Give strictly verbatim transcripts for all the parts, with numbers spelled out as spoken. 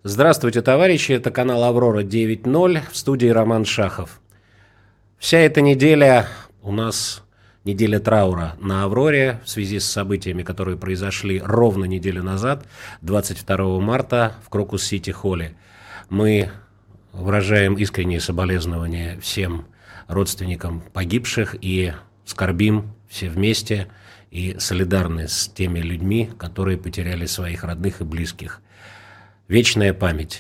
Здравствуйте, товарищи, это канал «Аврора девять ноль», в студии Роман Шахов. Вся эта неделя у нас неделя траура на «Авроре» в связи с событиями, которые произошли ровно неделю назад, двадцать второго марта, в Крокус-Сити-Холле. Мы выражаем искренние соболезнования всем родственникам погибших и скорбим все вместе и солидарны с теми людьми, которые потеряли своих родных и близких. Вечная память.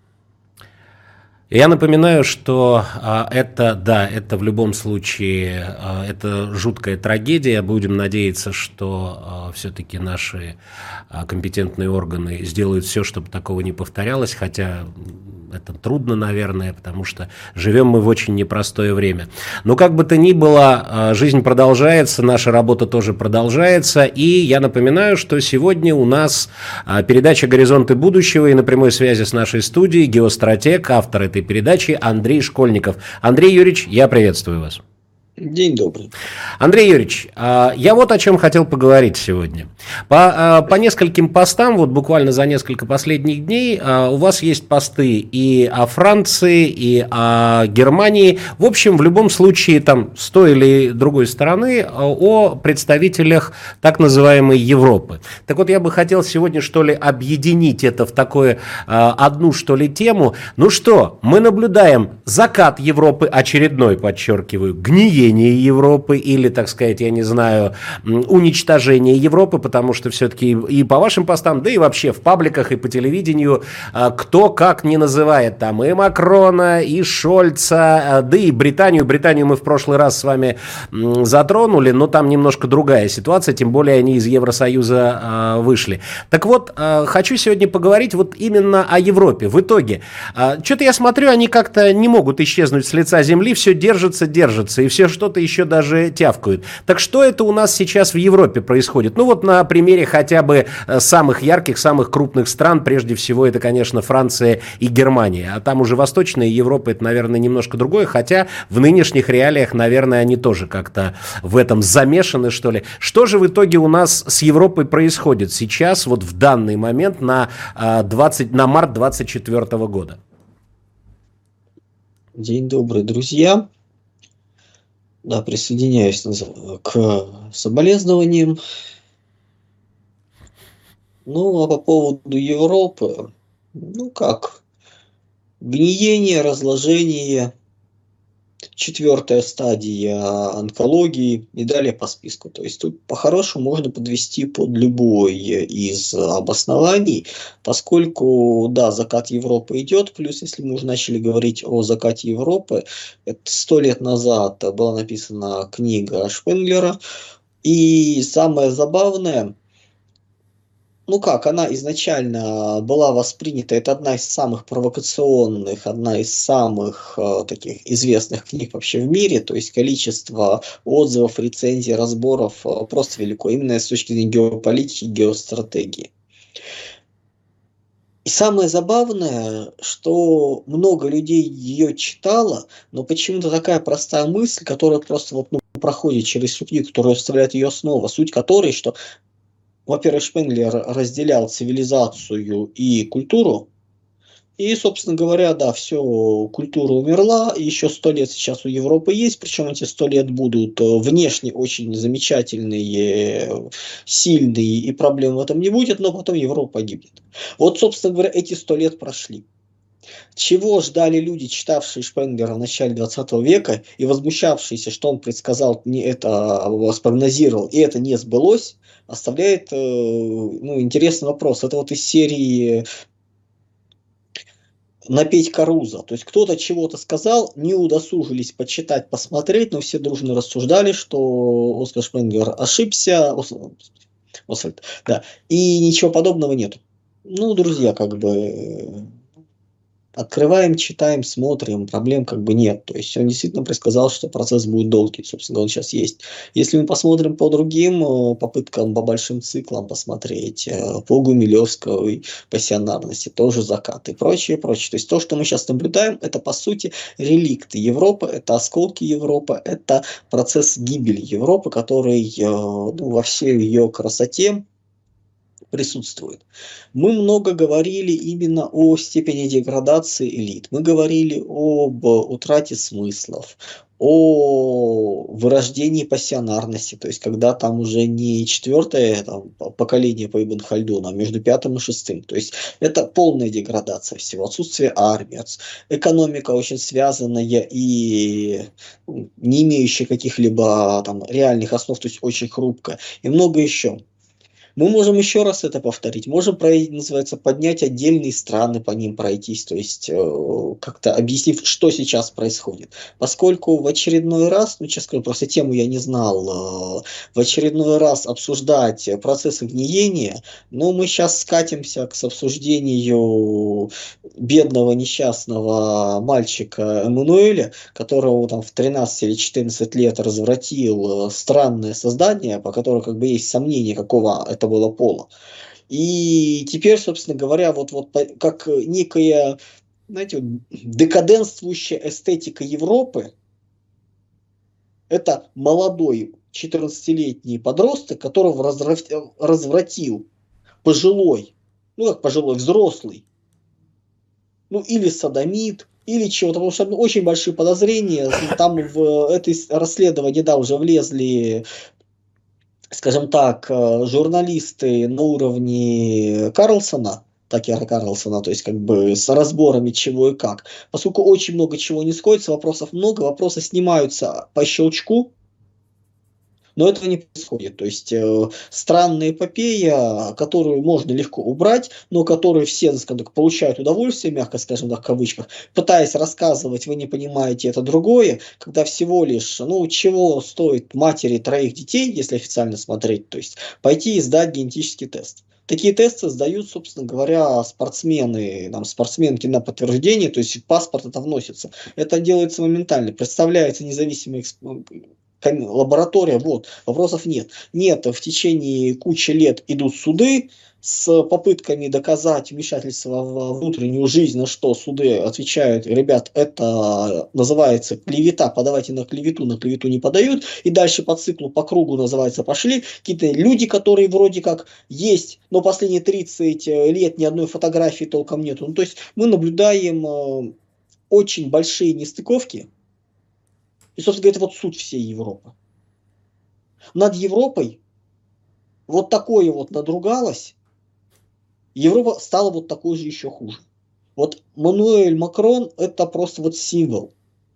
Я напоминаю, что а, это, да, это в любом случае, а, это жуткая трагедия. Будем надеяться, что а, все-таки наши а, компетентные органы сделают все, чтобы такого не повторялось, хотя это трудно, наверное, потому что живем мы в очень непростое время. Но как бы то ни было, жизнь продолжается, наша работа тоже продолжается. И я напоминаю, что сегодня у нас передача «Горизонты будущего» и на прямой связи с нашей студией геостратег, автор этой передачи Андрей Школьников. Андрей Юрьевич, я приветствую вас. День добрый. Андрей Юрьевич, я вот о чем хотел поговорить сегодня. По, по нескольким постам, вот буквально за несколько последних дней, у вас есть посты и о Франции, и о Германии. В общем, в любом случае, там, с той или другой стороны, о представителях так называемой Европы. Так вот, я бы хотел сегодня, что ли, объединить это в такую одну, что ли, тему. Ну что, мы наблюдаем закат Европы, очередной, подчеркиваю, гниение Европы или, так сказать, я не знаю, уничтожение Европы, потому что все-таки и по вашим постам, да и вообще в пабликах и по телевидению кто как не называет там и Макрона, и Шольца, да и Британию. Британию мы в прошлый раз с вами затронули, но там немножко другая ситуация, тем более они из Евросоюза вышли. Так вот, хочу сегодня поговорить вот именно о Европе. В итоге, что-то я смотрю, они как-то не могут исчезнуть с лица земли, все держится, держится, и все что-то еще даже тявкают. Так что это у нас сейчас в Европе происходит? Ну вот на примере хотя бы самых ярких, самых крупных стран, прежде всего это, конечно, Франция и Германия, а там уже Восточная Европа, это, наверное, немножко другое, хотя в нынешних реалиях, наверное, они тоже как-то в этом замешаны, что ли. Что же в итоге у нас с Европой происходит сейчас, вот в данный момент на, двадцать, на март двадцать четвёртого года? День добрый, друзья. Да, присоединяюсь к соболезнованиям. Ну, а по поводу Европы, ну как, гниение, разложение, четвертая стадия онкологии и далее по списку. То есть тут по-хорошему можно подвести под любой из обоснований, поскольку, да, закат Европы идет, плюс если мы уже начали говорить о закате Европы, это сто лет назад была написана книга Шпенглера, и самое забавное, ну как, она изначально была воспринята, это одна из самых провокационных, одна из самых э, таких известных книг вообще в мире, то есть количество отзывов, рецензий, разборов э, просто велико, именно с точки зрения геополитики, геостратегии. И самое забавное, что много людей ее читало, но почему-то такая простая мысль, которая просто вот, ну, проходит через людей, которые вставляют ее снова, суть которой, что во-первых, Шпенглер разделял цивилизацию и культуру. И, собственно говоря, да, все, культура умерла, и еще сто лет сейчас у Европы есть, причем эти сто лет будут внешне очень замечательные, сильные, и проблем в этом не будет, но потом Европа погибнет. Вот, собственно говоря, эти сто лет прошли. Чего ждали люди, читавшие Шпенглера в начале двадцатого века и возмущавшиеся, что он предсказал, не это спрогнозировал, и это не сбылось, оставляет ну, интересный вопрос. Это вот из серии «Напеть Каруза». То есть кто-то чего-то сказал, не удосужились почитать, посмотреть, но все дружно рассуждали, что Оскар Шпенглер ошибся, Освальд, да, и ничего подобного нету. Ну, друзья, как бы... Открываем, читаем, смотрим, проблем как бы нет. То есть он действительно предсказал, что процесс будет долгий, собственно, он сейчас есть. Если мы посмотрим по другим попыткам, по большим циклам посмотреть, по гумилевской пассионарности, тоже закат и прочее, прочее. То есть то, что мы сейчас наблюдаем, это по сути реликты Европы, это осколки Европы, это процесс гибели Европы, который ну, во всей ее красоте присутствует. Мы много говорили именно о степени деградации элит. Мы говорили об утрате смыслов, о вырождении пассионарности, то есть когда там уже не четвертое там, поколение по Ибн Хальдуну, а между пятым и шестым. То есть это полная деградация всего, отсутствие армии, экономика очень связанная и ну, не имеющая каких-либо там реальных основ, то есть очень хрупкая, и много еще. Мы можем еще раз это повторить. Можем, называется, поднять отдельные страны, по ним пройтись, то есть э, как-то объяснив, что сейчас происходит. Поскольку в очередной раз, ну, сейчас скажу, просто тему я не знал, э, в очередной раз обсуждать процессы гниения, но мы сейчас скатимся к обсуждению бедного несчастного мальчика Эммануэля, которого там в тринадцать или четырнадцать лет развратил странное создание, по которому как бы есть сомнение, какого это было пола. И теперь, собственно говоря, вот, вот как некая, знаете, декаденствующая эстетика Европы, это молодой четырнадцатилетний подросток, которого развратил пожилой, ну как пожилой, взрослый, ну или содомит, или чего-то, потому что очень большие подозрения, там в это расследование, да, уже влезли, скажем так, журналисты на уровне Карлсона, Такера Карлсона, то есть как бы с разборами чего и как. Поскольку очень много чего не сходится, вопросов много, вопросы снимаются по щелчку, но этого не происходит. То есть э, странная эпопея, которую можно легко убрать, но которую все, скажем так, получают удовольствие, мягко скажем так, в кавычках, пытаясь рассказывать, вы не понимаете, это другое, когда всего лишь, ну, чего стоит матери троих детей, если официально смотреть, то есть пойти и сдать генетический тест. Такие тесты сдают, собственно говоря, спортсмены, там, спортсменки на подтверждение, то есть в паспорт это вносится. Это делается моментально, представляется независимый эксперт, лаборатория, вот, вопросов нет. Нет, в течение кучи лет идут суды с попытками доказать вмешательство в внутреннюю жизнь, на что суды отвечают, ребят, это называется клевета, подавайте на клевету, на клевету не подают, и дальше по циклу, по кругу, называется, пошли какие-то люди, которые вроде как есть, но последние тридцать лет ни одной фотографии толком нету. Ну, то есть мы наблюдаем очень большие нестыковки. И, собственно говоря, это вот суть всей Европы. Над Европой вот такое вот надругалось, Европа стала вот такой же еще хуже. Вот Мануэль Макрон это просто вот символ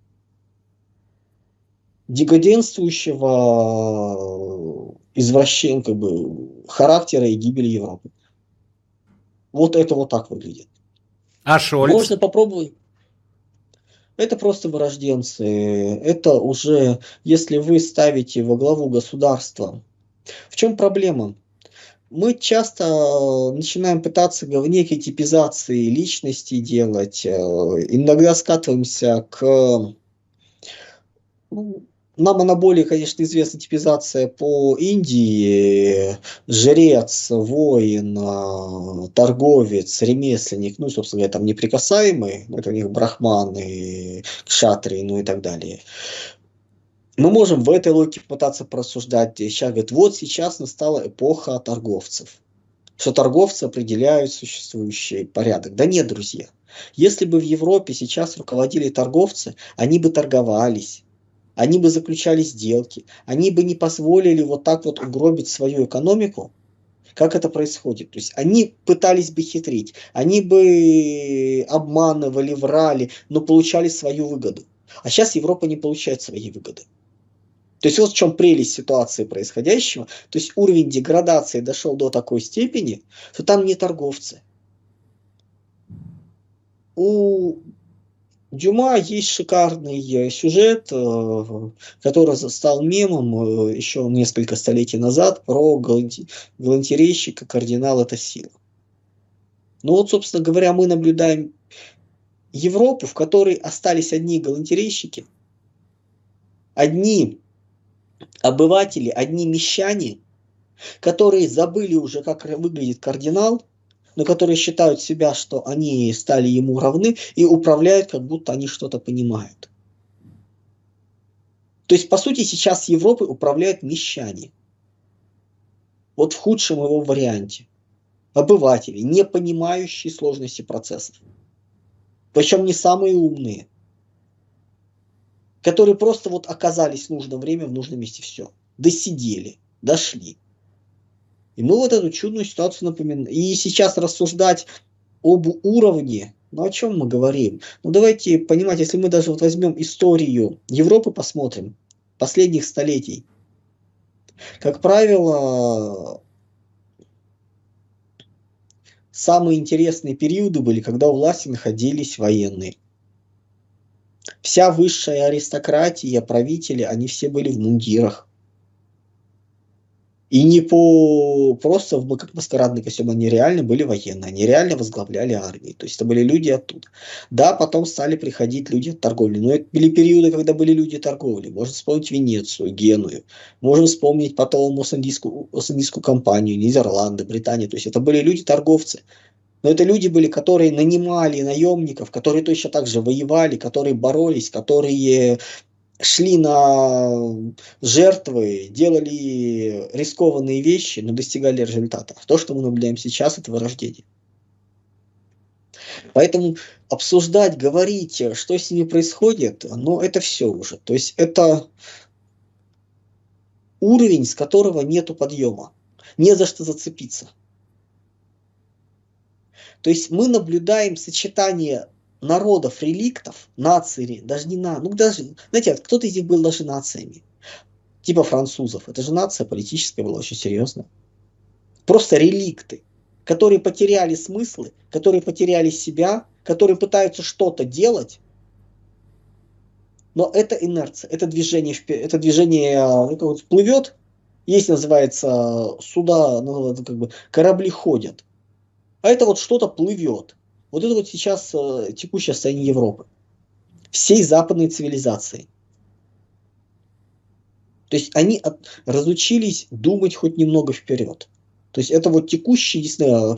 декаденствующего извращения, как бы, характера и гибели Европы. Вот это вот так выглядит. А Шольц? Можно попробовать. Это просто вырожденцы. Это уже, если вы ставите во главу государства. В чем проблема? Мы часто начинаем пытаться в некой типизации личности делать. Иногда скатываемся к... Ну, нам она более, конечно, известна типизация по Индии. Жрец, воин, торговец, ремесленник, ну, собственно говоря, там неприкасаемый, это у них брахманы, кшатрии, ну и так далее. Мы можем в этой логике пытаться просуждать. Сейчас говорит, вот сейчас настала эпоха торговцев, что торговцы определяют существующий порядок. Да нет, друзья. Если бы в Европе сейчас руководили торговцы, они бы торговались. Они бы заключали сделки, они бы не позволили вот так вот угробить свою экономику, как это происходит. То есть они пытались бы хитрить, они бы обманывали, врали, но получали свою выгоду. А сейчас Европа не получает своей выгоды. То есть вот в чем прелесть ситуации происходящего. То есть уровень деградации дошел до такой степени, что там не торговцы. У Дюма есть шикарный сюжет, который стал мемом еще несколько столетий назад, про галантерейщика «Кардинал – это сила». Ну вот, собственно говоря, мы наблюдаем Европу, в которой остались одни галантерейщики, одни обыватели, одни мещане, которые забыли уже, как выглядит кардинал, но которые считают себя, что они стали ему равны и управляют, как будто они что-то понимают. То есть, по сути, сейчас Европой управляют мещане. Вот в худшем его варианте. обыватели, не понимающие сложности процессов. Причем не самые умные, которые просто вот оказались в нужное время, в нужном месте, все. Досидели, дошли. И мы вот эту чудную ситуацию напоминаем. И сейчас рассуждать об уровне, ну о чем мы говорим? Ну давайте понимать, если мы даже вот возьмем историю Европы, посмотрим, последних столетий, как правило, самые интересные периоды были, когда у власти находились военные. Вся высшая аристократия, правители, они все были в мундирах. И не по просто в, как маскарадный костюм, они реально были военные, они реально возглавляли армии. То есть это были люди оттуда. Да, потом стали приходить люди от торговли. Но это были периоды, когда были люди торговли. Можно вспомнить Венецию, Геную. Можно вспомнить потом Ост-Индийскую, Ост-Индийскую компанию, Нидерланды, Британию. То есть это были люди-торговцы. Но это люди были, которые нанимали наемников, которые точно так же воевали, которые боролись, которые шли на жертвы, делали рискованные вещи, но достигали результатов. То, что мы наблюдаем сейчас, это вырождение. Поэтому обсуждать, говорить, что с ними происходит, но это все уже. То есть это уровень, с которого нету подъема. Не за что зацепиться. То есть мы наблюдаем сочетание народов, реликтов, наций, даже не на, ну даже, знаете, кто-то из них был даже нациями, типа французов. Это же нация политическая была очень серьезная. Просто реликты, которые потеряли смыслы, которые потеряли себя, которые пытаются что-то делать, но это инерция, это движение, это движение это вот плывет, есть называется суда, ну, как бы корабли ходят. А это вот что-то плывет. Вот это вот сейчас э, текущее состояние Европы. Всей западной цивилизации. То есть они от, разучились думать хоть немного вперед. То есть это вот текущий, не знаю,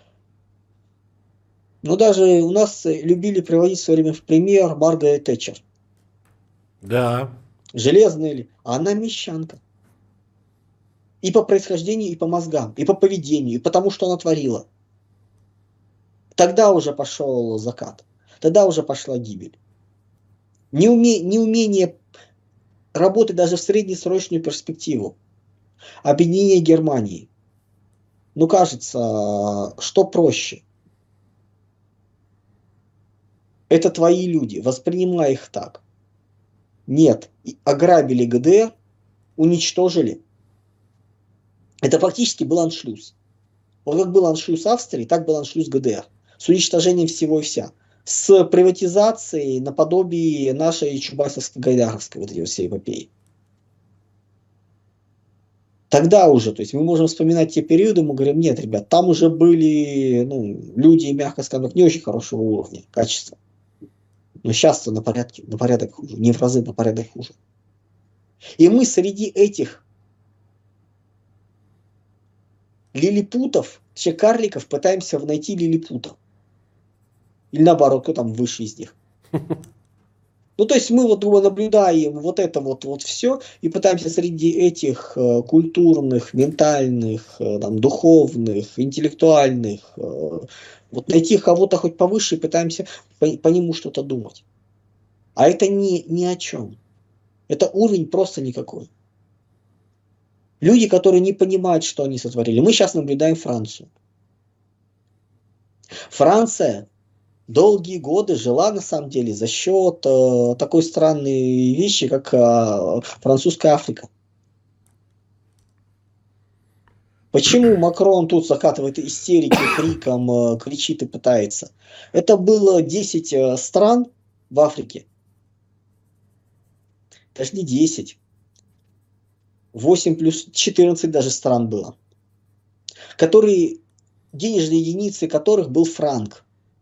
ну даже у нас любили приводить в свое время в пример Маргарет Тэтчер. Да. Железная ли? А она мещанка. И по происхождению, и по мозгам, и по поведению, и потому что она творила. Тогда уже пошел закат. Тогда уже пошла гибель. Неуме, неумение работать даже в среднесрочную перспективу. Объединение Германии. Ну, кажется, что проще? Это твои люди. Воспринимай их так. Нет. Ограбили ГДР, уничтожили. Это фактически был аншлюз. Вот как был аншлюз Австрии, так был аншлюз ГДР. С уничтожением всего и вся. С приватизацией наподобие нашей Чубайсовско-Гайдаровской вот этой всей эпопеи. Тогда уже, то есть мы можем вспоминать те периоды, мы говорим, нет, ребят, там уже были ну, люди, мягко скажем, не очень хорошего уровня, качества. Но сейчас-то на, порядке, на порядок хуже, не в разы, на порядок хуже. И мы среди этих лилипутов, карликов пытаемся найти лилипута. Или наоборот, кто там выше из них. Ну, то есть мы вот наблюдаем вот это вот, вот все и пытаемся среди этих э, культурных, ментальных, э, там, духовных, интеллектуальных, э, вот найти кого-то хоть повыше и пытаемся по, по нему что-то думать. А это ни, ни о чем. Это уровень просто никакой. Люди, которые не понимают, что они сотворили. Мы сейчас наблюдаем Францию. Франция долгие годы жила на самом деле за счет э, такой странной вещи, как э, французская Африка. Почему Макрон тут закатывает истерики, криком, э, кричит и пытается? Это было десять э, стран в Африке. Даже не десять. восемь плюс четырнадцать даже стран было. Которые, денежные единицы которых был франк.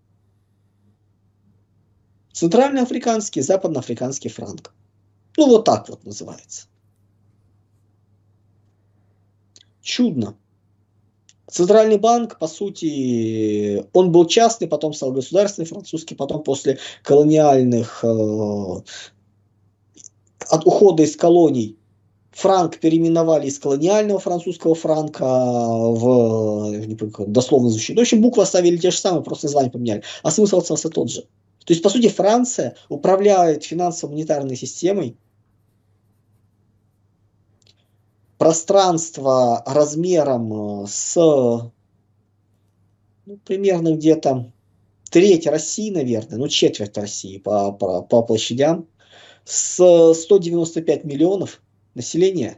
Центральноафриканский, западноафриканский франк. Ну, вот так вот называется. Чудно. Центральный банк, по сути, он был частный, потом стал государственный, французский, потом после колониальных, э, от ухода из колоний, Франк переименовали из колониального французского франка в, не помню, дословно звучит. В общем, буквы оставили те же самые, просто название поменяли. А смысл остался тот же. То есть, по сути, Франция управляет финансово-монетарной системой. Пространство размером с, ну, примерно где-то треть России, наверное, ну четверть России по, по, по площадям, с сто девяносто пять миллионов населения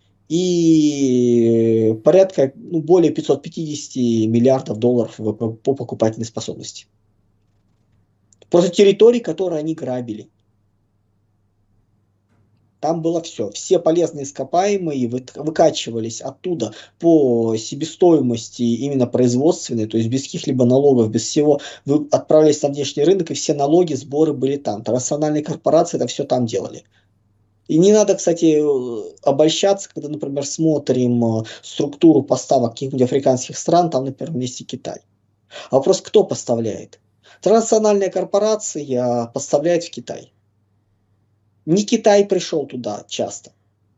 и порядка, ну, более пятьсот пятьдесят миллиардов долларов по, по покупательной способности. Просто территории, которые они грабили. Там было все. Все полезные ископаемые выкачивались оттуда по себестоимости именно производственной, то есть без каких-либо налогов, без всего. Вы отправлялись на внешний рынок, и все налоги, сборы были там. Транснациональные корпорации это все там делали. И не надо, кстати, обольщаться, когда, например, смотрим структуру поставок каких-нибудь африканских стран, там на первом месте Китай. А вопрос, кто поставляет? Транснациональная корпорация поставляет в Китай. Не Китай пришел туда часто.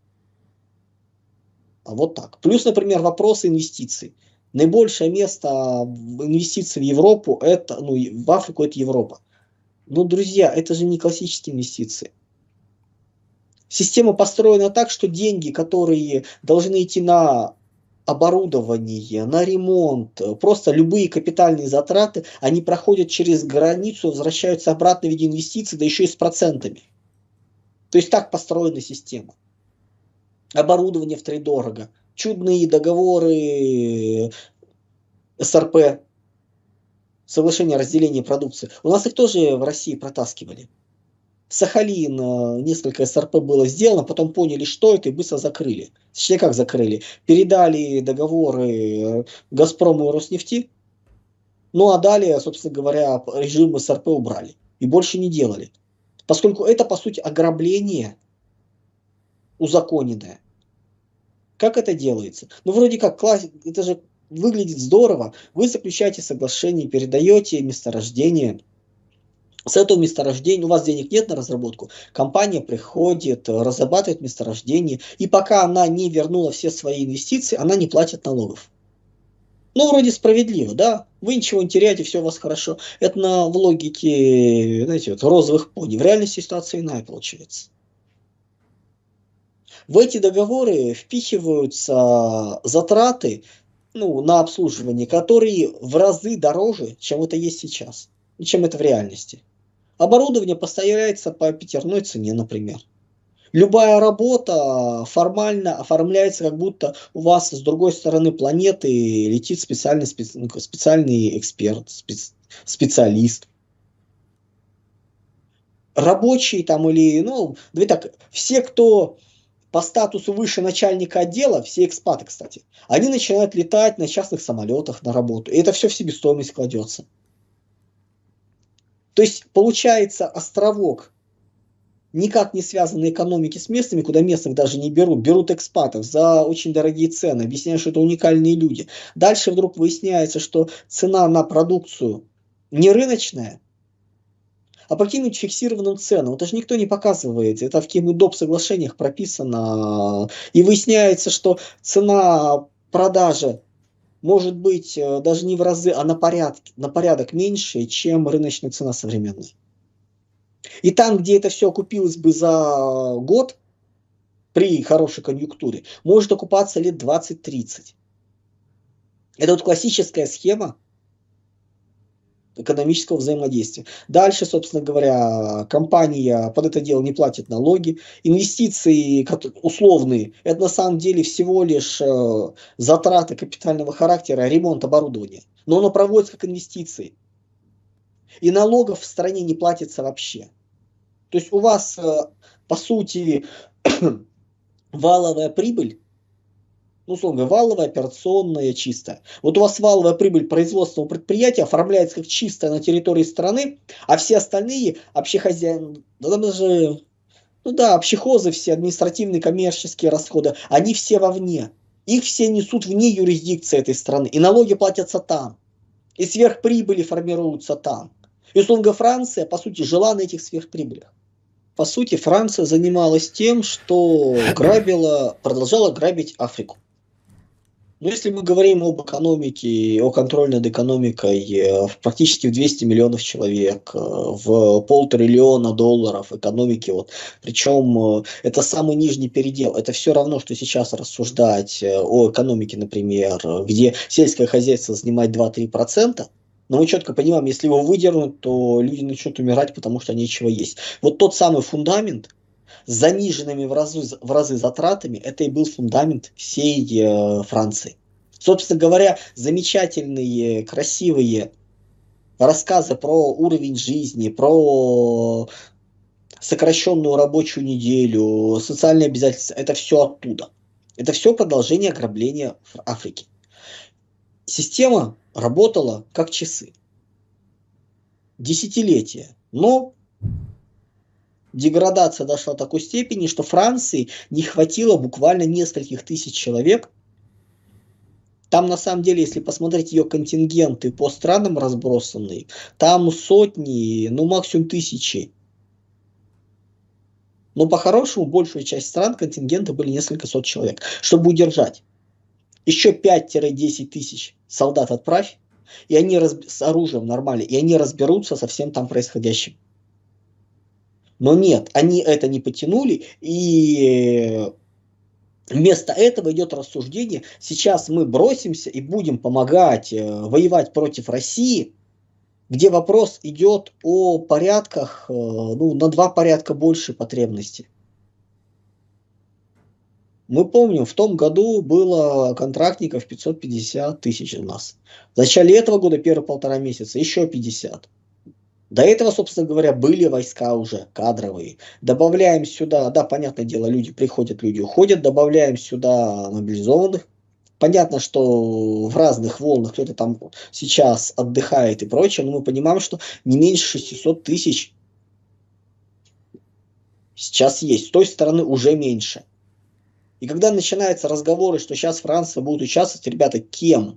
А вот так. Плюс, например, вопросы инвестиций. Наибольшее место инвестиций в Европу, это, ну, в Африку это Европа. Но, друзья, это же не классические инвестиции. Система построена так, что деньги, которые должны идти на оборудование, на ремонт, просто любые капитальные затраты, они проходят через границу, возвращаются обратно в виде инвестиций, да еще и с процентами. То есть так построена система. Оборудование втридорого, чудные договоры эс эр пэ, соглашение о разделении продукции. У нас их тоже в России протаскивали. Сахалин, несколько эс эр пэ было сделано, потом поняли, что это, и быстро закрыли. Точнее, как закрыли? Передали договоры Газпрому и Роснефти, ну а далее, собственно говоря, режим эс эр пэ убрали. И больше не делали. Поскольку это, по сути, ограбление узаконенное. Как это делается? Ну, вроде как, класс... это же выглядит здорово. Вы заключаете соглашение, передаете месторождение. С этого месторождения, у вас денег нет на разработку, компания приходит, разрабатывает месторождение, и пока она не вернула все свои инвестиции, она не платит налогов. Ну, вроде справедливо, да? Вы ничего не теряете, все у вас хорошо. Это на, в логике, знаете, вот, розовых пони. В реальности ситуация иная получается. В эти договоры впихиваются затраты, ну, на обслуживание, которые в разы дороже, чем это есть сейчас, чем это в реальности. Оборудование поставляется по пятерной цене, например. Любая работа формально оформляется, как будто у вас с другой стороны планеты летит специальный, специ, специальный эксперт, спец, специалист. Рабочие там или, ну, давай так, все, кто по статусу выше начальника отдела, все экспаты, кстати, они начинают летать на частных самолетах на работу. И это все в себестоимость кладется. То есть получается островок, никак не связанной экономики с местными, куда местных даже не берут. Берут экспатов за очень дорогие цены, объясняют, что это уникальные люди. Дальше вдруг выясняется, что цена на продукцию не рыночная, а по каким-нибудь фиксированным ценам. Это же никто не показывает. Это в каких-нибудь доп. Соглашениях прописано. И выясняется, что цена продажи может быть даже не в разы, а на порядок, на порядок меньше, чем рыночная цена современная. И там, где это все окупилось бы за год, при хорошей конъюнктуре, может окупаться лет двадцать-тридцать. Это вот классическая схема экономического взаимодействия. Дальше, собственно говоря, компания под это дело не платит налоги. Инвестиции условные, это на самом деле всего лишь затраты капитального характера, ремонт оборудования. Но оно проводится как инвестиции. И налогов в стране не платится вообще. То есть у вас, по сути, валовая прибыль, ну, условно, валовая, операционная, чистая. Вот у вас валовая прибыль производственного предприятия оформляется как чистая на территории страны, а все остальные общехозяйные, да, даже, ну да, общехозы, все административные, коммерческие расходы, они все вовне. Их все несут вне юрисдикции этой страны, и налоги платятся там, и сверхприбыли формируются там. И, условно, Франция, по сути, жила на этих сверхприбылях. по сути, Франция занималась тем, что грабила, продолжала грабить Африку. Но если мы говорим об экономике, о контроле над экономикой практически в двести миллионов человек, в полтриллиона долларов экономики, вот, причем это самый нижний передел, это все равно, что сейчас рассуждать о экономике, например, где сельское хозяйство занимает два-три процента, но мы четко понимаем, если его выдернуть, то люди начнут умирать, потому что нечего есть. Вот тот самый фундамент, с заниженными в разы, в разы затратами, это и был фундамент всей э, Франции. Собственно говоря, замечательные, красивые рассказы про уровень жизни, про сокращенную рабочую неделю, социальные обязательства, это все оттуда. Это все продолжение ограбления Африки. Система работала как часы. Десятилетия. Но деградация дошла до такой степени, что Франции не хватило буквально нескольких тысяч человек. Там, на самом деле, если посмотреть ее контингенты по странам разбросанные, там сотни, ну максимум тысячи. Но по-хорошему, большая часть стран контингенты были несколько сот человек. Чтобы удержать еще пять-десять тысяч солдат отправь, и они разб... с оружием нормально, и они разберутся со всем там происходящим. Но нет, они это не потянули, и вместо этого идет рассуждение, сейчас мы бросимся и будем помогать э, воевать против России, где вопрос идет о порядках, э, ну, на два порядка больше потребностей. Мы помним, в том году было контрактников пятьсот пятьдесят тысяч у нас. В начале этого года, первые полтора месяца, еще пятьдесят. До этого, собственно говоря, были войска уже кадровые. Добавляем сюда, да, понятное дело, люди приходят, люди уходят, добавляем сюда мобилизованных. Понятно, что в разных волнах кто-то там сейчас отдыхает и прочее, но мы понимаем, что не меньше шестисот тысяч сейчас есть. С той стороны уже меньше. И когда начинаются разговоры, что сейчас Франция будет участвовать, ребята, кем?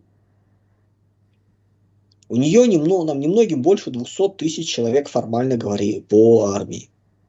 У нее немного, нам немногим больше двухсот тысяч человек, формально говоря, по армии.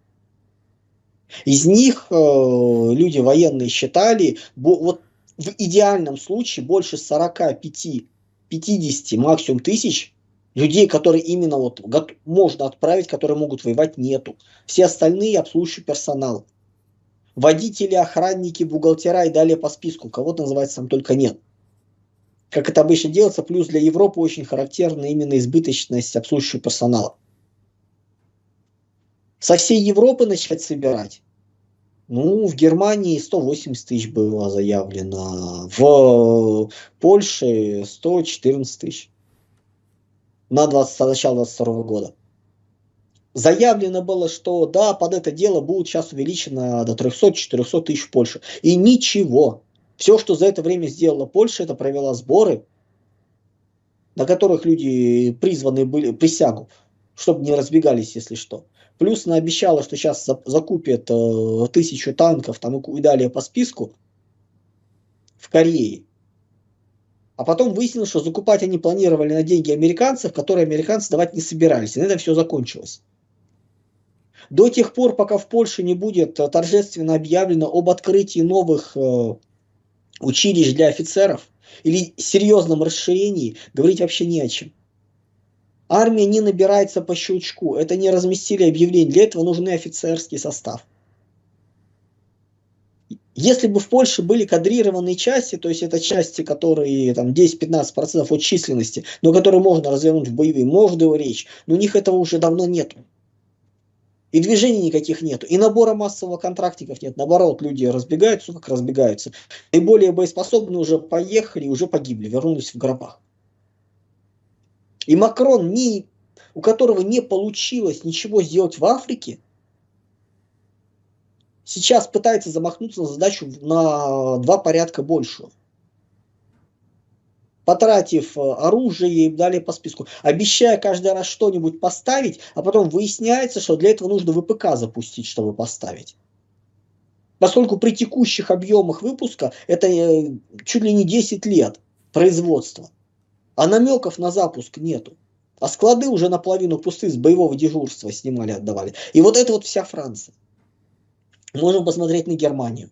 Из них э, люди военные считали, бо, вот в идеальном случае больше сорока пяти — пятидесяти максимум тысяч людей, которые именно вот можно отправить, которые могут воевать, нету. Все остальные обслуживающий персонал. Водители, охранники, бухгалтера и далее по списку. Кого-то называется там только нет. Как это обычно делается, плюс для Европы очень характерна именно избыточность обслуживающего персонала. Со всей Европы начать собирать. Ну, в Германии сто восемьдесят тысяч было заявлено, в Польше сто четырнадцать тысяч на двадцать, начало двадцать второго года. Заявлено было, что да, под это дело будет сейчас увеличено до трехсот-четырехсот тысяч в Польше. И ничего. Все, что за это время сделала Польша, это провела сборы, на которых люди призваны были, присягу, чтобы не разбегались, если что. Плюс она обещала, что сейчас закупит э, тысячу танков там, и далее по списку в Корее. А потом выяснилось, что закупать они планировали на деньги американцев, которые американцы давать не собирались. И на этом все закончилось. До тех пор, пока в Польше не будет торжественно объявлено об открытии новых э, училищ для офицеров или серьезном расширении, говорить вообще не о чем. Армия не набирается по щелчку. Это не разместили объявление. Для этого нужен офицерский состав. Если бы в Польше были кадрированные части, то есть это части, которые там десять-пятнадцать процентов от численности, но которые можно развернуть в боевые, может его речь, но у них этого уже давно нет. И движений никаких нет. И набора массового контрактников нет. Наоборот, люди разбегаются, как разбегаются. И более боеспособные уже поехали, уже погибли, вернулись в гробах. И Макрон, не, у которого не получилось ничего сделать в Африке, сейчас пытается замахнуться на задачу на два порядка большую. Потратив оружие и далее по списку, обещая каждый раз что-нибудь поставить, а потом выясняется, что для этого нужно вэ пэ ка запустить, чтобы поставить. Поскольку при текущих объемах выпуска это чуть ли не десять лет производства, а намеков на запуск нету. А склады уже наполовину пусты, с боевого дежурства снимали, отдавали. И вот это вот вся Франция. Можем посмотреть на Германию.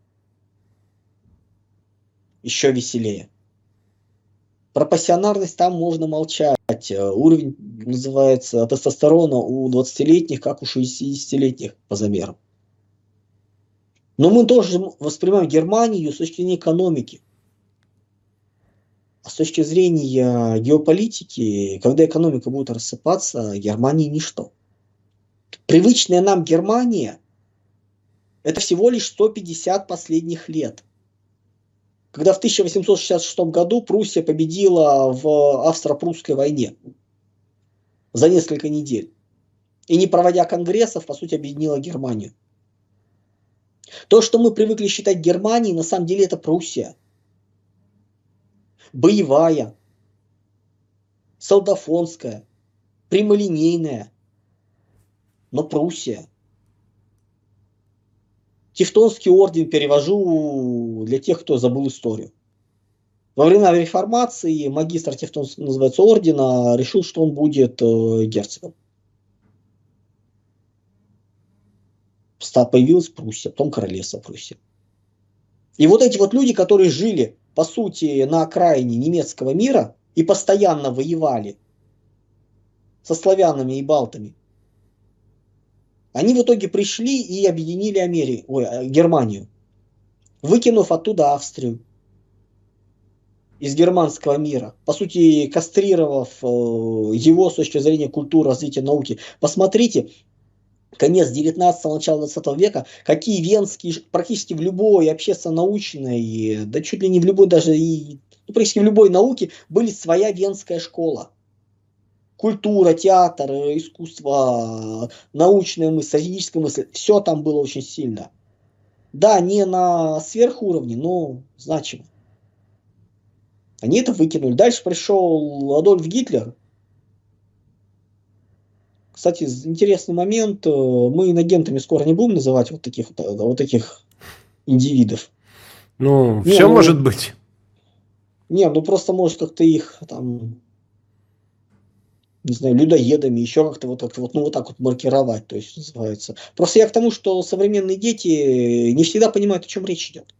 Еще веселее. Про пассионарность там можно молчать. Уровень называется тестостерона у двадцатилетних, как у шестидесятилетних по замерам. Но мы тоже воспринимаем Германию с точки зрения экономики. А с точки зрения геополитики, когда экономика будет рассыпаться, Германия ничто. Привычная нам Германия – это всего лишь сто пятьдесят последних лет. Когда в тысяча восемьсот шестьдесят шестом году Пруссия победила в Австро-Прусской войне за несколько недель. И не проводя конгрессов, по сути, объединила Германию. То, что мы привыкли считать Германией, на самом деле это Пруссия. Боевая, солдафонская, прямолинейная, но Пруссия. Тевтонский орден перевожу для тех, кто забыл историю. Во времена реформации магистр Тевтонского, называется, ордена решил, что он будет э, герцогом. Появилась Пруссия, потом королевство Пруссия. И вот эти вот люди, которые жили, по сути, на окраине немецкого мира и постоянно воевали со славянами и балтами, они в итоге пришли и объединили Америку, ой, Германию, выкинув оттуда Австрию из германского мира, по сути, кастрировав его с точки зрения культуры, развития науки. Посмотрите, конец девятнадцатого, начало двадцатого века, какие венские, практически в любой общественно-научной, да чуть ли не в любой даже, и, ну, практически в любой науке были своя венская школа. Культура, театр, искусство, научная мысль, стратегическая мысль, все там было очень сильно. Да, не на сверхуровне, но значимо. Они это выкинули. Дальше пришел Адольф Гитлер. Кстати, интересный момент. Мы инагентами скоро не будем называть вот таких, вот таких индивидов. Ну, не, все ну, может быть. Не, ну просто может как-то их там, не знаю, людоедами, еще как-то вот, как-то вот, ну, вот так вот маркировать, то есть называется. Просто я к тому, что современные дети не всегда понимают, о чем речь идет.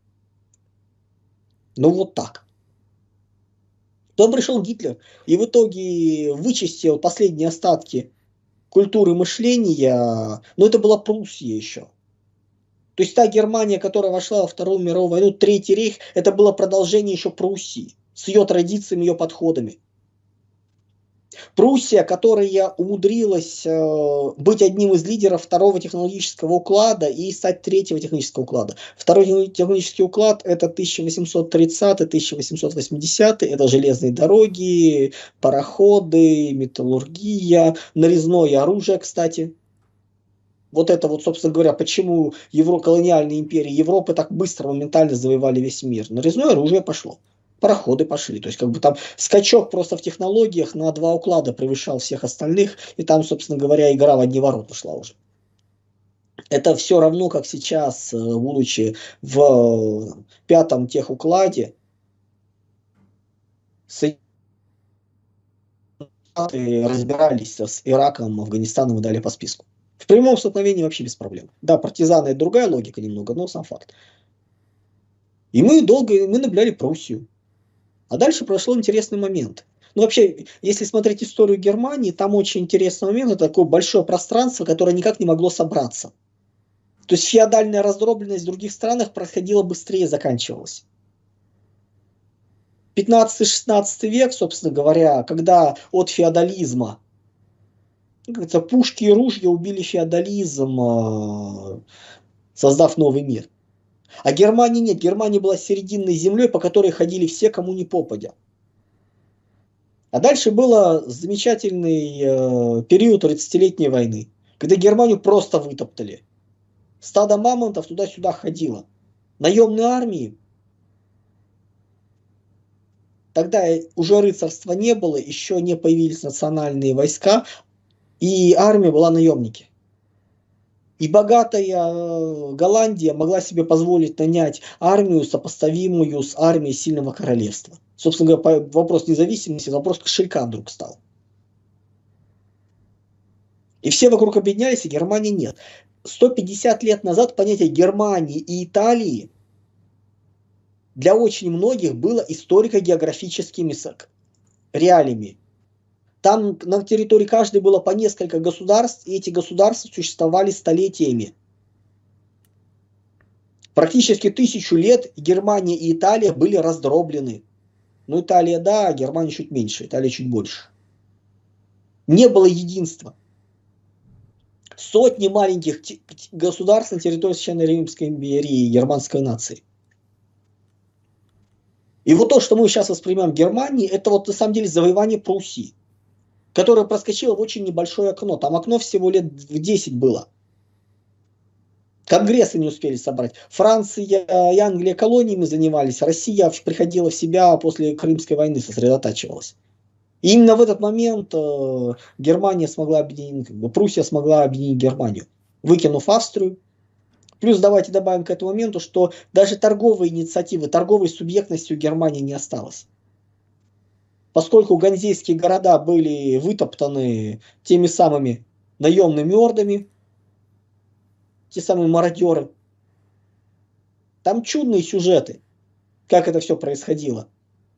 Ну вот так. Потом пришел Гитлер и в итоге вычистил последние остатки культуры мышления, но это была Пруссия еще. То есть та Германия, которая вошла во Вторую мировую войну, Третий рейх, это было продолжение еще Пруссии, с ее традициями, ее подходами. Пруссия, которая умудрилась э, быть одним из лидеров второго технологического уклада и стать третьего технического уклада. Второй технологический уклад – это тысяча восемьсот тридцатый — тысяча восемьсот восьмидесятый, это железные дороги, пароходы, металлургия, нарезное оружие, кстати. Вот это вот, собственно говоря, почему евро, колониальные империи Европы так быстро, моментально завоевали весь мир. Нарезное оружие пошло. Пароходы пошли. То есть, как бы там скачок просто в технологиях на два уклада превышал всех остальных, и там, собственно говоря, игра в одни ворота шла уже. Это все равно, как сейчас, будучи в пятом техукладе, разбирались с Ираком, Афганистаном и далее по списку. В прямом столкновении вообще без проблем. Да, партизаны — это другая логика немного, но сам факт. И мы долго, мы наблюдали Пруссию. А дальше прошло интересный момент. Ну, вообще, если смотреть историю Германии, там очень интересный момент. Это такое большое пространство, которое никак не могло собраться. То есть феодальная раздробленность в других странах происходила быстрее, заканчивалась. пятнадцатый-шестнадцатый век, собственно говоря, когда от феодализма, как-то пушки и ружья убили феодализм, создав новый мир. А Германии нет. Германия была серединной землей, по которой ходили все, кому не попадя. А дальше был замечательный э, период тридцатилетней войны, когда Германию просто вытоптали. Стадо мамонтов туда-сюда ходило. Наемные армии. Тогда уже рыцарства не было, еще не появились национальные войска, и армия была наемники. И богатая Голландия могла себе позволить нанять армию, сопоставимую с армией сильного королевства. Собственно говоря, вопрос независимости, вопрос кошелька вдруг стал. И все вокруг объединялись, и Германии нет. сто пятьдесят лет назад понятие Германии и Италии для очень многих было историко-географическими реалиями. Там на территории каждой было по несколько государств, и эти государства существовали столетиями. Практически тысячу лет Германия и Италия были раздроблены. Ну, Италия, да, а Германия чуть меньше, Италия чуть больше. Не было единства. Сотни маленьких государств на территории Священной Римской империи и германской нации. И вот то, что мы сейчас воспринимаем в Германии, это вот на самом деле завоевание Пруссии, которое проскочило в очень небольшое окно. Там окно всего лет в десять было. Конгрессы не успели собрать. Франция и Англия колониями занимались. Россия приходила в себя после Крымской войны, сосредотачивалась. И именно в этот момент э, Германия смогла объединить, как бы, Пруссия смогла объединить Германию, выкинув Австрию. Плюс давайте добавим к этому моменту, что даже торговые инициативы, торговой субъектности у Германии не осталось. Поскольку ганзейские города были вытоптаны теми самыми наемными ордами, те самые мародеры. Там чудные сюжеты, как это все происходило.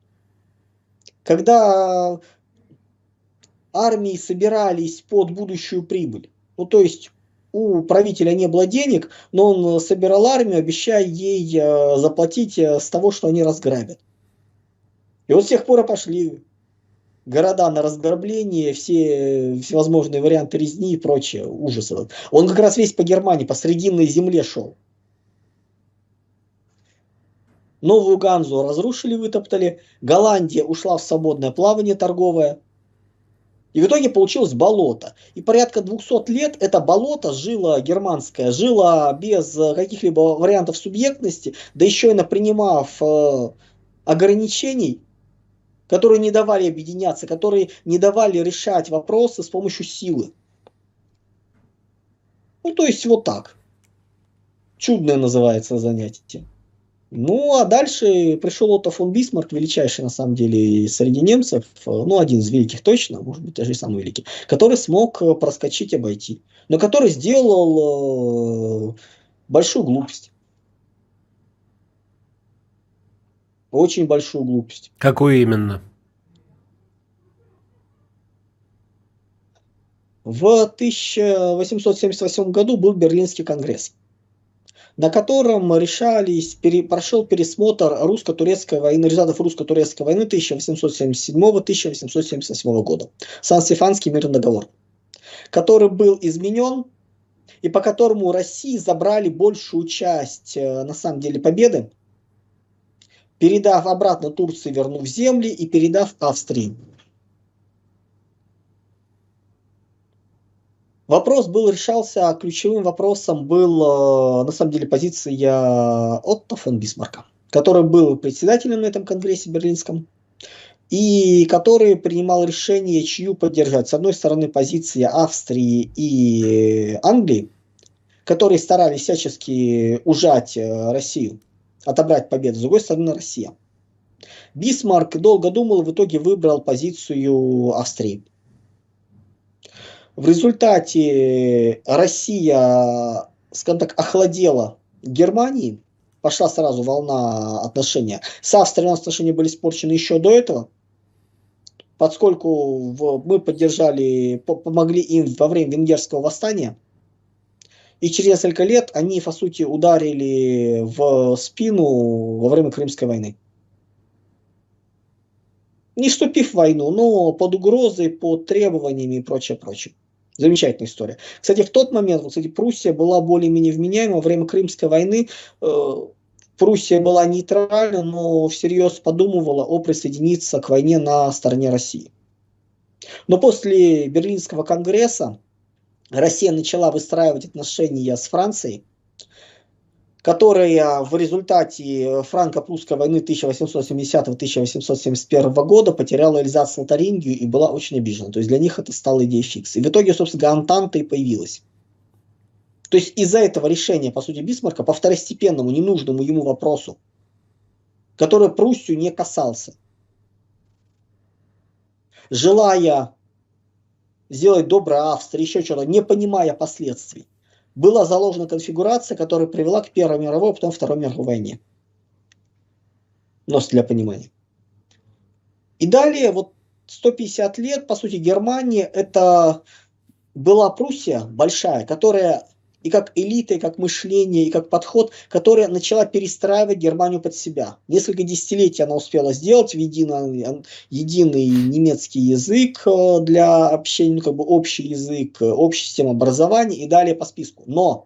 Когда армии собирались под будущую прибыль, ну то есть у правителя не было денег, но он собирал армию, обещая ей заплатить с того, что они разграбят. И вот с тех пор и пошли города на разграбление, все всевозможные варианты резни и прочее, ужасы. Он как раз весь по Германии, по Срединной земле шел. Новую Ганзу разрушили, вытоптали. Голландия ушла в свободное плавание торговое. И в итоге получилось болото. И порядка двухсот лет это болото жило германское, жило без каких-либо вариантов субъектности, да еще и напринимав э, ограничений, которые не давали объединяться, которые не давали решать вопросы с помощью силы. Ну, то есть вот так. Чудное называется занятие. Ну, а дальше пришел Отто фон Бисмарк, величайший, на самом деле, среди немцев, ну, один из великих точно, может быть, даже и самый великий, который смог проскочить, обойти, но который сделал большую глупость. Очень большую глупость. Какую именно? В тысяча восемьсот семьдесят восьмом году был Берлинский конгресс, на котором решались, пере, прошел пересмотр русско-турецкой войны, результатов русско-турецкой войны тысяча восемьсот семьдесят седьмого — тысяча восемьсот семьдесят восьмого года. Сан-Стефанский мирный договор, который был изменен и по которому России забрали большую часть, на самом деле, победы, передав обратно Турции, вернув земли и передав Австрии. Вопрос был решался, ключевым вопросом был, на самом деле, позиция Отто фон Бисмарка, который был председателем на этом конгрессе берлинском, и который принимал решение, чью поддержать. С одной стороны, позиция Австрии и Англии, которые старались всячески ужать Россию, отобрать победу, с другой стороны, Россия. Бисмарк долго думал, в итоге выбрал позицию Австрии. В результате Россия, скажем так, охладела Германии, пошла сразу волна отношения. С Австрией у нас отношения были испорчены еще до этого, поскольку в, мы поддержали, помогли им во время венгерского восстания, и через несколько лет они, по сути, ударили в спину во время Крымской войны. Не вступив в войну, но под угрозой, под требованиями и прочее, прочее. Замечательная история. Кстати, в тот момент, кстати, Пруссия была более-менее вменяема. Во время Крымской войны э, Пруссия была нейтральна, но всерьез подумывала о присоединиться к войне на стороне России. Но после Берлинского конгресса Россия начала выстраивать отношения с Францией, которая в результате франко-прусской войны тысяча восемьсот семидесятого — тысяча восемьсот семьдесят первого года потеряла Эльзас-Лотарингию и была очень обижена. То есть для них это стало идеей фикс. И в итоге, собственно, Антанта и появилась. То есть из-за этого решения, по сути, Бисмарка по второстепенному, ненужному ему вопросу, который Пруссию не касался, желая сделать доброе Австрии, еще что-то, не понимая последствий, была заложена конфигурация, которая привела к Первой мировой, а потом Второй мировой войне. Но для понимания. И далее, вот сто пятьдесят лет, по сути, Германия, это была Пруссия большая, которая и как элита, и как мышление, и как подход, которая начала перестраивать Германию под себя. Несколько десятилетий она успела сделать в единый, единый немецкий язык для общения, ну, как бы общий язык, общая система образования и далее по списку. Но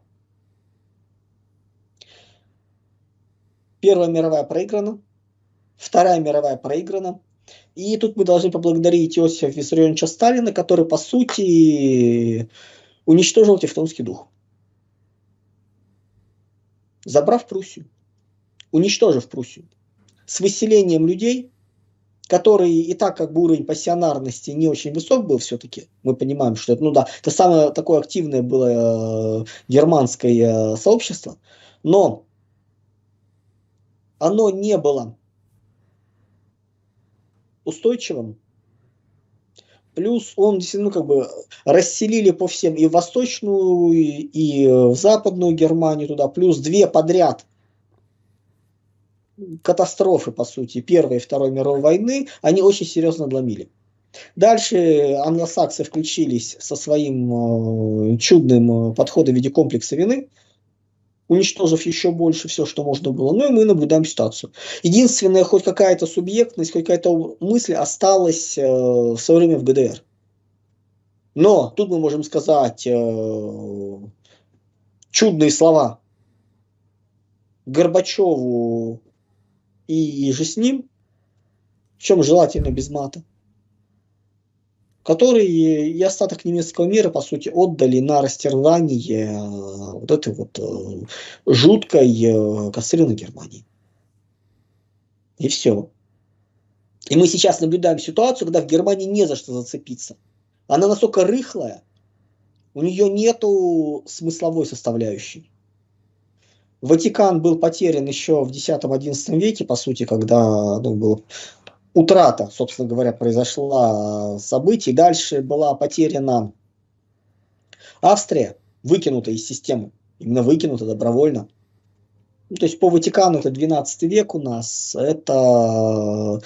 Первая мировая проиграна, Вторая мировая проиграна. И тут мы должны поблагодарить Иосифа Виссарионовича Сталина, который, по сути, уничтожил тевтонский дух. Забрав Пруссию, уничтожив Пруссию, с выселением людей, которые и так как бы уровень пассионарности не очень высок был все-таки, мы понимаем, что это, ну да, это самое такое активное было э, германское э, сообщество, но оно не было устойчивым. Плюс он действительно, ну, как бы расселили по всем и в Восточную, и в Западную Германию туда, плюс две подряд катастрофы, по сути, Первой и Второй мировой войны, они очень серьезно надломили. Дальше англосаксы включились со своим э, чудным подходом в виде комплекса вины, уничтожив еще больше все, что можно было. Ну и мы наблюдаем ситуацию. Единственная хоть какая-то субъектность, хоть какая-то мысль осталась э, в свое время в ГДР. Но тут мы можем сказать э, чудные слова Горбачеву и же с ним, причем желательно без мата, которые и остаток немецкого мира, по сути, отдали на растерзание вот этой вот э, жуткой э, кастрированной Германии. И все. И мы сейчас наблюдаем ситуацию, когда в Германии не за что зацепиться. Она настолько рыхлая, у нее нету смысловой составляющей. Ватикан был потерян еще в десятом-одиннадцатом веке, по сути, когда ну, был утрата, собственно говоря, произошла событий. Дальше была потеряна Австрия, выкинута из системы. Именно выкинута добровольно. Ну, то есть по Ватикану это двенадцатый век у нас. Это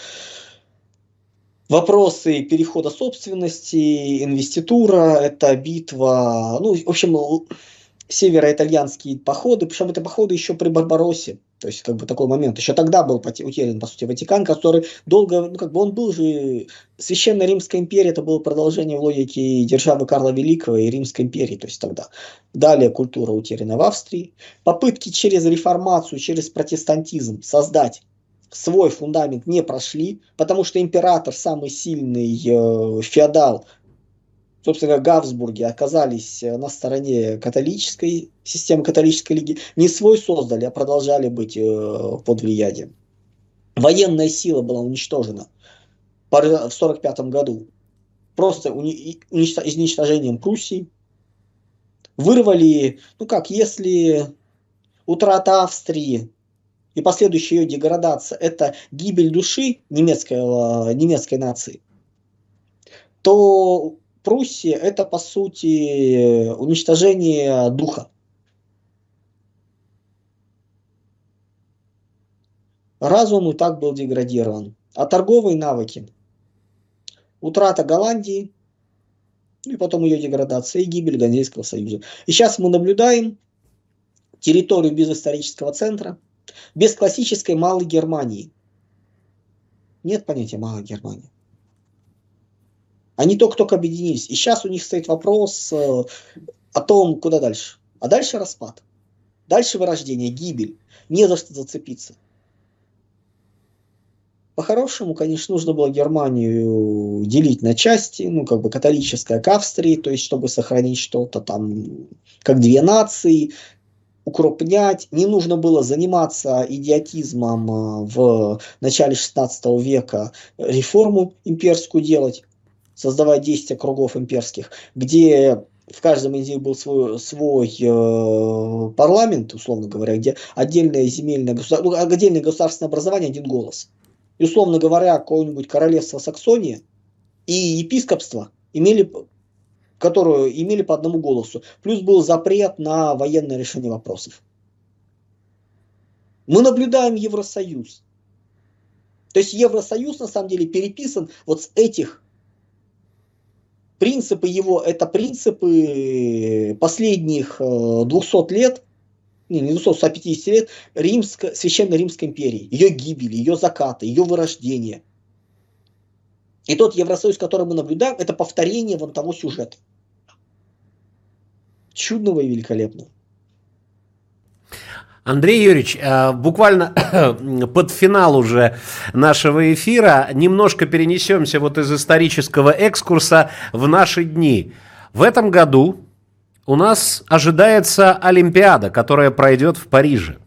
вопросы перехода собственности, инвеститура, это битва. Ну, в общем, североитальянские походы. Причем это походы еще при Барбароссе. То есть, как бы такой момент. Еще тогда был утерян, по сути, Ватикан, который долго, ну, как бы он был же... Священная Римская империя, это было продолжение логики державы Карла Великого и Римской империи, то есть тогда. Далее культура утеряна в Австрии. Попытки через реформацию, через протестантизм создать свой фундамент не прошли, потому что император, самый сильный э, феодал, собственно, Габсбурги оказались на стороне католической системы, католической лиги. Не свой создали, а продолжали быть э, под влиянием. Военная сила была уничтожена в сорок пятом году. Просто уни- уничтожением Пруссии. Вырвали, ну как, если утрата Австрии и последующая ее деградация – это гибель души немецкой, немецкой нации, то Пруссия – это, по сути, уничтожение духа. Разум и так был деградирован. А торговые навыки? Утрата Голландии, и потом ее деградация, и гибель Ганзейского союза. И сейчас мы наблюдаем территорию без исторического центра, без классической Малой Германии. Нет понятия Малой Германии. Они только-только объединились. И сейчас у них стоит вопрос э, о том, куда дальше. А дальше распад. Дальше вырождение, гибель. Не за что зацепиться. По-хорошему, конечно, нужно было Германию делить на части, ну, как бы католическая к Австрии, то есть, чтобы сохранить что-то там, как две нации, укрупнять. Не нужно было заниматься идиотизмом в начале шестнадцатого века, реформу имперскую делать, создавая десять округов имперских, где в каждом из них был свой, свой э, парламент, условно говоря, где отдельное земельное государство, ну, отдельное государственное образование, один голос. И, условно говоря, какое-нибудь королевство Саксония и епископство имели которую имели по одному голосу. Плюс был запрет на военное решение вопросов. Мы наблюдаем Евросоюз. То есть Евросоюз на самом деле переписан вот с этих. Принципы его, это принципы последних двухсот лет, не, не двухсот, ста пятидесяти лет Римско, Священной Римской империи, ее гибели, ее заката, ее вырождения. И тот Евросоюз, который мы наблюдаем, это повторение вон того сюжета. Чудного и великолепного. Андрей Юрьевич, буквально под финал уже нашего эфира немножко перенесемся вот из исторического экскурса в наши дни. В этом году у нас ожидается Олимпиада, которая пройдет в Париже.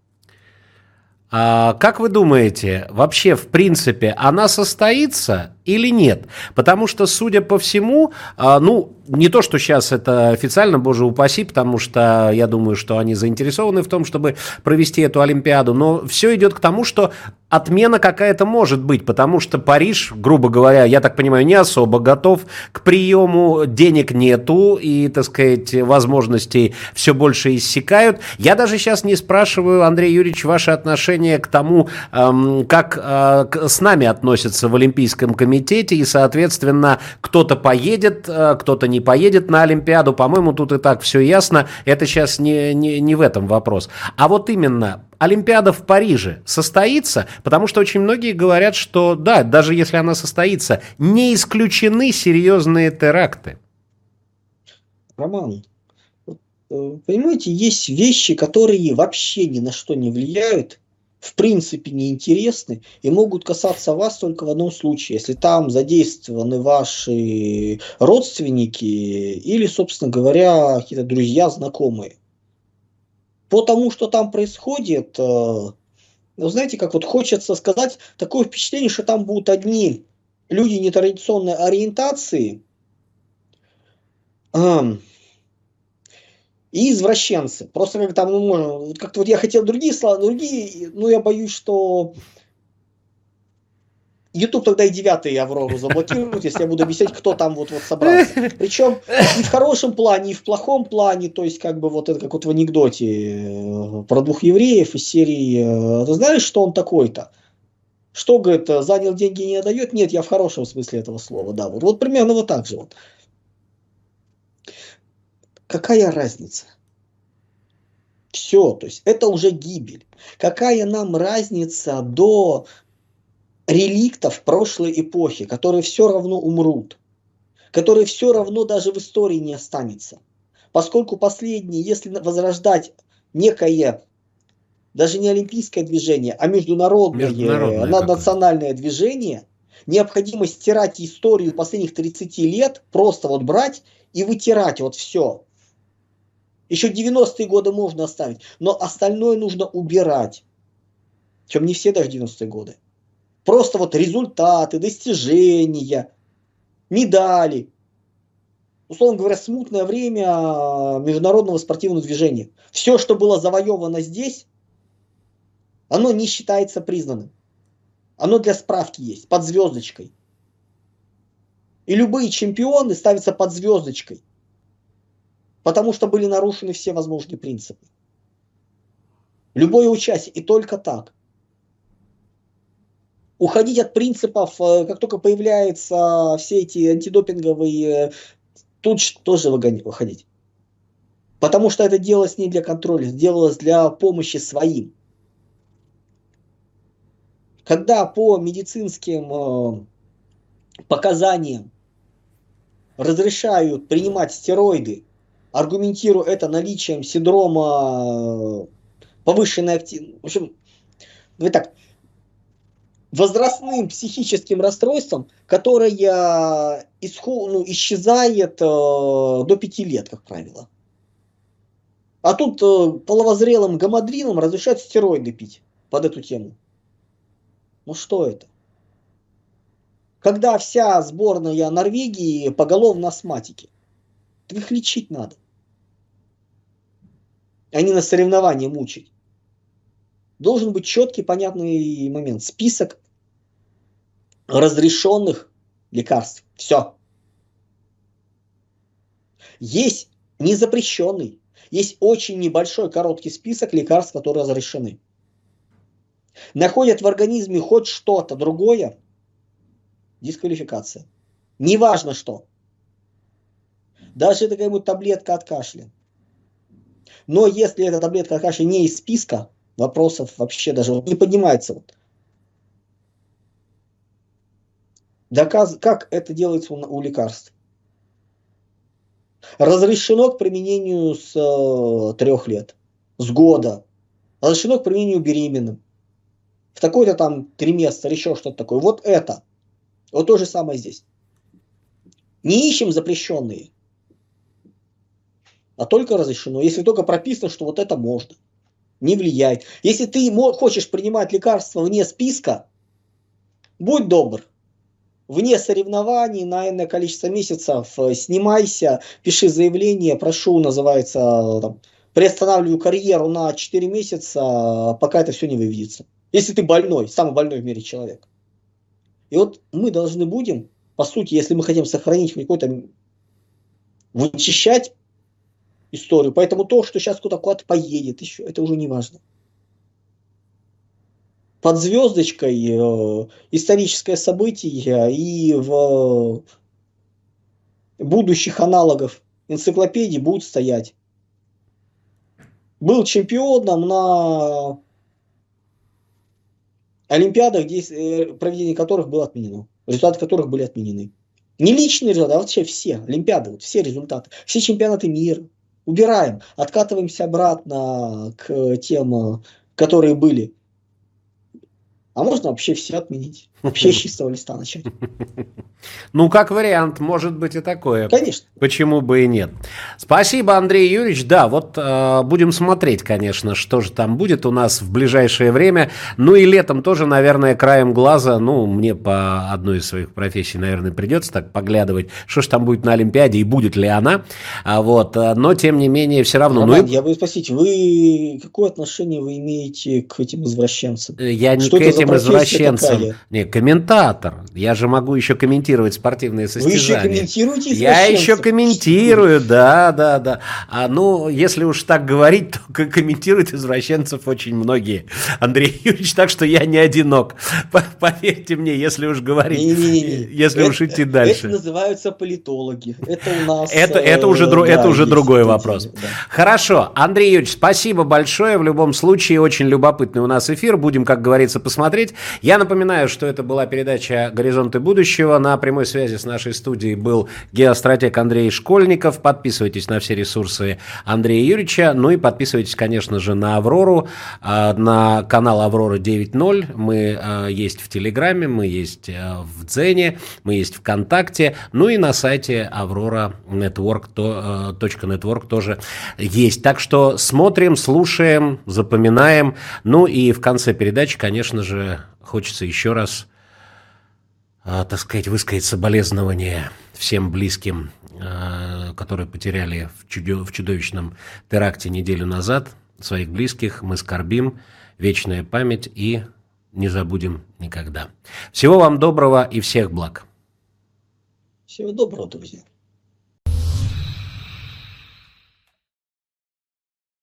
А как вы думаете, вообще, в принципе, она состоится или нет? Потому что, судя по всему, ну, не то, что сейчас это официально, боже упаси, потому что я думаю, что они заинтересованы в том, чтобы провести эту Олимпиаду, но все идет к тому, что отмена какая-то может быть, потому что Париж, грубо говоря, я так понимаю, не особо готов к приему, денег нету, и, так сказать, возможностей все больше иссякают. Я даже сейчас не спрашиваю, Андрей Юрьевич, ваше отношение к тому, эм, как э, к, с нами относятся в Олимпийском комитете, и, соответственно, кто-то поедет, э, кто-то не поедет на Олимпиаду. По-моему, тут и так все ясно. Это сейчас не, не, не в этом вопрос. А вот именно Олимпиада в Париже состоится, потому что очень многие говорят, что да, даже если она состоится, не исключены серьезные теракты. Роман, понимаете, есть вещи, которые вообще ни на что не влияют, в принципе неинтересны и могут касаться вас только в одном случае, если там задействованы ваши родственники или, собственно говоря, какие-то друзья, знакомые. По тому, что там происходит, вы знаете, как вот хочется сказать, такое впечатление, что там будут одни люди нетрадиционной ориентации и извращенцы. Просто как там, ну, как-то вот я хотел другие слова, другие, но я боюсь, что YouTube тогда и девятый Аврору заблокирует, если я буду объяснять, кто там вот, вот собрался. Причем и в хорошем плане, и в плохом плане, то есть как бы вот это как вот в анекдоте про двух евреев из серии «Ты знаешь, что он такой-то?» Что, говорит, занял деньги и не отдает? Нет, я в хорошем смысле этого слова, да. Вот, вот примерно вот так же вот. Какая разница? Все, то есть это уже гибель. Какая нам разница до реликтов прошлой эпохи, которые все равно умрут, которые все равно даже в истории не останется. Поскольку последние, если возрождать некое, даже не олимпийское движение, а международное, международное национальное движение, необходимо стирать историю последних тридцати лет, просто вот брать и вытирать вот все. Еще девяностые годы можно оставить, но остальное нужно убирать. Причем не все даже девяностые годы. Просто вот результаты, достижения, медали. Условно говоря, смутное время международного спортивного движения. Все, что было завоевано здесь, оно не считается признанным. Оно для справки есть, под звездочкой. И любые чемпионы ставятся под звездочкой. Потому что были нарушены все возможные принципы. Любое участие, и только так. Уходить от принципов, как только появляются все эти антидопинговые, тут тоже выходить. Потому что это делалось не для контроля, делалось для помощи своим. Когда по медицинским показаниям разрешают принимать стероиды, аргументируя это наличием синдрома повышенной активности, в общем, давай так, возрастным психическим расстройством, которое исход, ну, исчезает э, до пяти лет, как правило. А тут э, половозрелым гамадрилам разрешают стероиды пить под эту тему. Ну что это? Когда вся сборная Норвегии поголовно астматики. Их лечить надо. А не на соревнования мучить. Должен быть четкий, понятный момент. Список разрешенных лекарств. Все. Есть незапрещенный, есть очень небольшой короткий список лекарств, которые разрешены. Находят в организме хоть что-то другое, дисквалификация. Неважно что. Даже это какая-нибудь таблетка от кашля. Но если эта таблетка от кашля не из списка, вопросов вообще даже вот не поднимается. Вот. Доказ... Как это делается у, у лекарств? Разрешено к применению с э, трех лет, с года. Разрешено к применению беременным. В такой-то там триместр, еще что-то такое. Вот это. Вот то же самое здесь. Не ищем запрещенные, а только разрешено. Если только прописано, что вот это можно. Не влияет. Если ты хочешь принимать лекарства вне списка, будь добр. Вне соревнований на энное количество месяцев снимайся, пиши заявление, прошу, называется, там, приостанавливаю карьеру на четыре месяца, пока это все не выведется. Если ты больной, самый больной в мире человек. И вот мы должны будем, по сути, если мы хотим сохранить какой-то, вычищать историю, поэтому то, что сейчас куда-то куда-то поедет еще, это уже не важно. Под звездочкой э, историческое событие и в э, будущих аналогов энциклопедии будет стоять. Был чемпионом на Олимпиадах, проведение которых было отменено. Результаты которых были отменены. Не личные результаты, а вообще все. Олимпиады, вот все результаты. Все чемпионаты мира. Убираем. Откатываемся обратно к тем, которые были. А можно вообще все отменить. Вообще с чистого листа начать. Ну, как вариант, может быть и такое. Конечно. Почему бы и нет. Спасибо, Андрей Юрьевич. Да, вот э, будем смотреть, конечно, что же там будет у нас в ближайшее время. Ну и летом тоже, наверное, краем глаза, ну, мне по одной из своих профессий, наверное, придется так поглядывать, что же там будет на Олимпиаде и будет ли она. А вот, но, тем не менее, все равно... Роман, ну, и... я бы спросить, вы какое отношение вы имеете к этим извращенцам? Я не что к этим извращенцам. Не, комментатор. Я же могу еще комментировать спортивные состязания. Вы еще комментируете Я еще комментирую, да, да, да. А ну, если уж так говорить, то комментируют извращенцев очень многие, Андрей Юрьевич, так что я не одинок. Поверьте мне, если уж говорить, не, не, не. если это, уж идти дальше. Это называются политологи. Это у нас... Это, это уже, да, это уже другой вопрос. Да. Хорошо. Андрей Юрьевич, спасибо большое. В любом случае, очень любопытный у нас эфир. Будем, как говорится, посмотреть. Я напоминаю, что это была передача «Горизонты будущего». На прямой связи с нашей студией был геостратег Андрей Школьников. Подписывайтесь на все ресурсы Андрея Юрьевича. Ну и подписывайтесь, конечно же, на «Аврору», на канал «Аврора девять ноль». Мы есть в Телеграме, мы есть в Дзене, мы есть в ВКонтакте. Ну и на сайте аврора точка нетворк тоже есть. Так что смотрим, слушаем, запоминаем. Ну и в конце передачи, конечно же, хочется еще раз, а, так сказать, высказать соболезнования всем близким, а, которые потеряли в, чудо- в чудовищном теракте неделю назад своих близких. Мы скорбим, вечная память и не забудем никогда. Всего вам доброго и всех благ. Всего доброго, друзья.